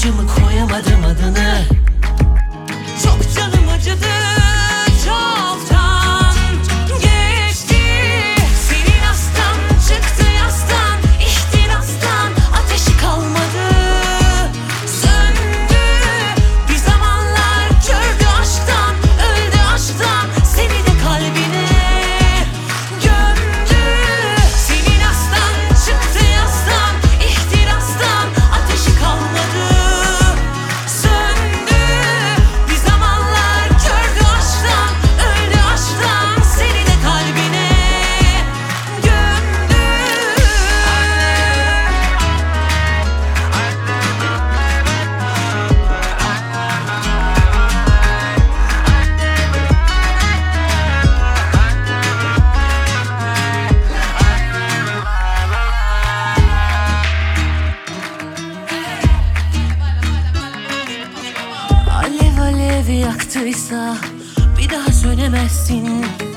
acımı koyamadım adını. Çok canım acıdı, çoktan geçti. Senin hastan çıktı yastan, ihtirastan ateşi kalmadı, söndü. Bir zamanlar kördü aşktan, öldü aşktan, seni de kalbine gömdü. Senin hastan çıktı yastan, ihtirastan ateşi kalmadı, söndü. Bir zamanlar kördü aşktan, öldü aşktan, seni de kalbine gömdü. Alev alev yaktıysa bir daha sönemezsin.